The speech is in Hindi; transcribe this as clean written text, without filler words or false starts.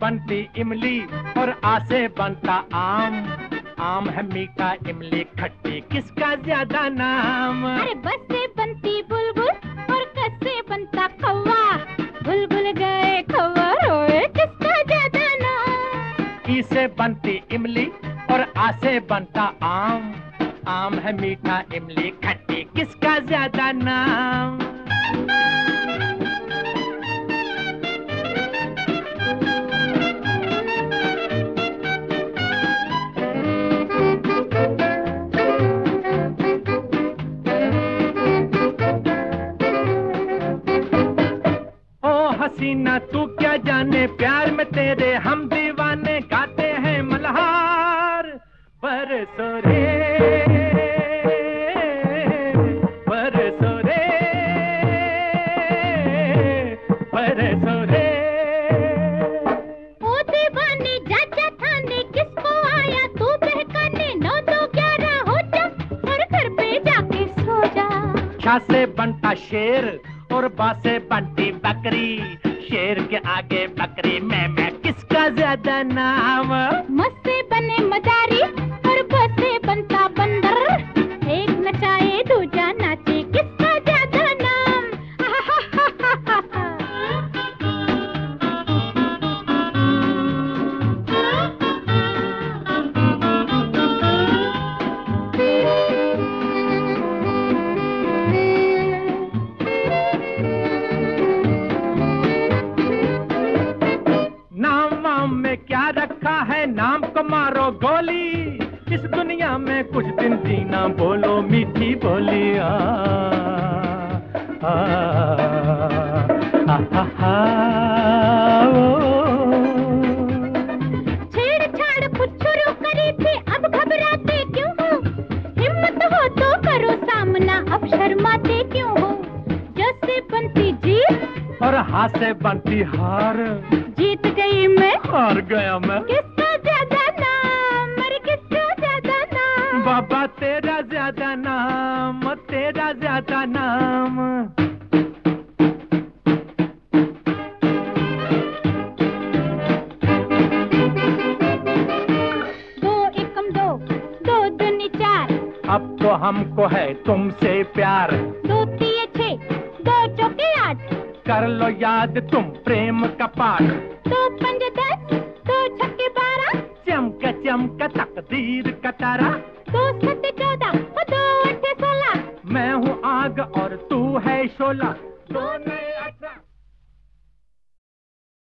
बनती इमली और आ से बनता आम। आम है मीठा, इमली खट्टी, किसका ज्यादा नाम? अरे बस से बनती बुलबुल और कस से बनता कौवा। बुलबुल गए कौवा रोए, किसका ज्यादा नाम? ई से बनती इमली और आ से बनता आम। आम है मीठा, इमली खट्टी, किसका ज्यादा नाम? हसीना तू क्या जाने, प्यार में तेरे हम दीवाने, गाते हैं मल्हार। बरसो रे बरसो रे बरसो रे। ओ दीवाने जा जा थाने, किसको आया तू बहकाने? 9 2 11 हो जा और घर पे जाके सो जा। छा से बनता शेर और बा से बनती बकरी। शेर के आगे बकरी, मैं किसका ज्यादा नाम? मस से बने मदारी और ब से बनता बंदर। एक नचाए दूजा नाचे, किसका ज्यादा नाम? क्या रखा है, नाम को मारो गोली। इस दुनिया में कुछ दिन जीना, बोलो मीठी बोली। आ आ आ आ छेड़छाड़ कुछ शुरू करी थी, अब घबराते क्यों हो? हिम्मत हो तो करो सामना, अब शर्माते क्यों हो? जैसे बनती जीत और हाथ से बनती हार। जीत गई मैं, हार गया मैं। किसका ज्यादा नाम? अरे किसका ज्यादा नाम? बाबा तेरा ज्यादा नाम, तेरा ज्यादा नाम। 2 एकम 2, 2 दूनी 4। अब तो हमको है तुमसे प्यार। 2 तिये 6, 2 चौके 8। कर लो याद तुम प्रेम का पाठ। 2 पंजे 10, 2 छक्के 12। चमका चमका तकदीर का तारा। 2 7 14 और 2 8 16। मैं हूँ आग और तू है शोला, दोनों